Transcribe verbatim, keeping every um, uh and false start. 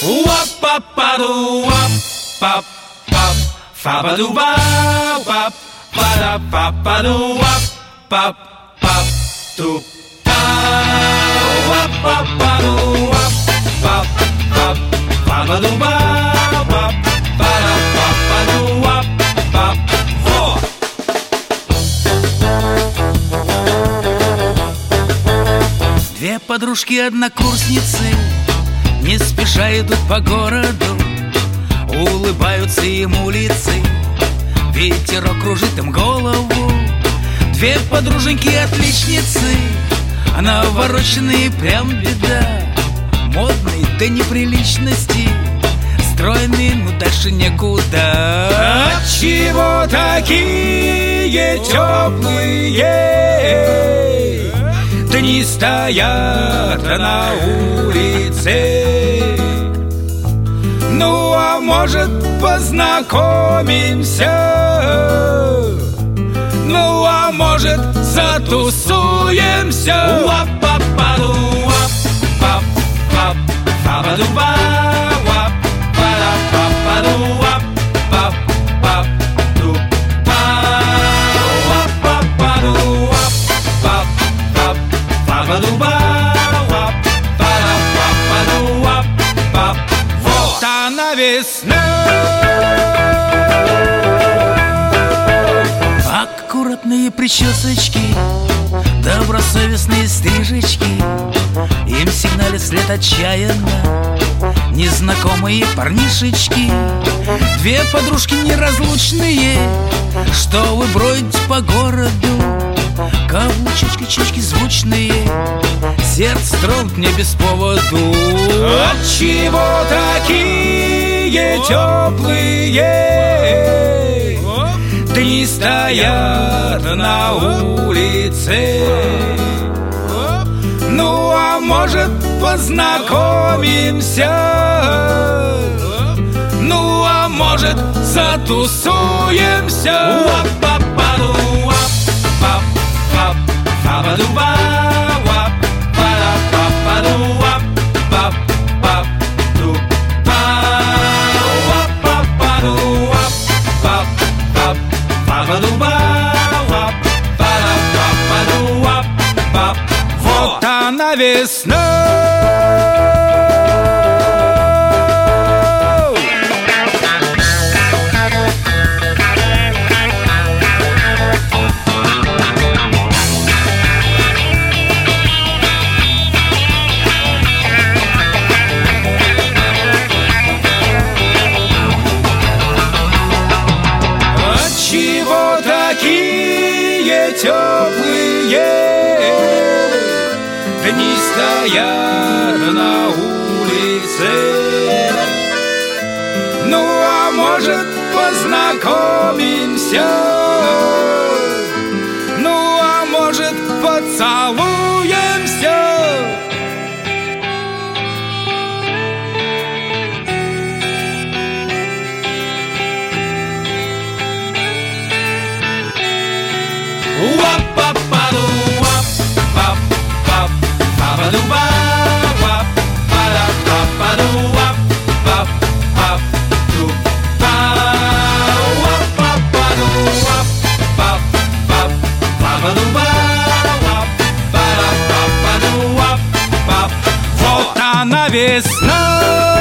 Уап-пап-паду, уап-пап-пап, фа-ба-ду-ба-пап, па-да-пап-паду, уап-пап-пап, ту-па. Уап-пап-паду, уап-пап-пап, фа-ба-ду-ба-пап, па-да-пап-паду, уап-пап. Во! Две подружки-однокурсницы не спеша идут по городу, улыбаются им улицы, ветерок кружит им голову. Две подруженьки-отличницы, навороченные прям беда, модные до неприличности, стройные, но дальше некуда. Отчего такие теплые дни стоят на улице? Ну, а может, познакомимся? Ну, а может, затусуемся? Уап-пап-паду, уап-пап-пап, фа-ба-ду-ба, уап-па-да-пап-паду, уап-пап-пап, ду-па. Уап-пап-паду, уап-пап-пап, фа-ба-ду-ба, уап-па-да-пап-паду, уап-пап. Вот она весна. Аккуратные причесочки, добросовестные стрижечки, им сигналят вслед отчаянно незнакомые парнишечки. Две подружки неразлучные, что вы бродите по городу, каблучечки-чечки звучные, сердце трогает мне без поводу. Отчего такие теплые дни стоят на улице? Ну, а может, познакомимся? Ну, а может, затусуемся? Уап-пап-паду, уап-пап-пап, фа-ба-ду-ба, уап-па-да-пап-паду, уап-пап-пап, ду-па. Уап-пап-паду, уап-пап-пап, фа-ба-ду-ба, уап-па-да-пап-паду, уап-пап. Вот она весна. Отчего такие теплые дни стоят на улице? Ну, а может, познакомимся? Ну, а может, поцелуемся? Уап-пап-паду, уап-пап-пап, фа-ба-ду-ба, уап-па-да-пап-паду, уап-пап-пап, ду-па. Уап-пап-паду, уап-пап-пап, фа-ба-ду-ба, уап-па-да-пап-паду, уап-пап. Вот она весна.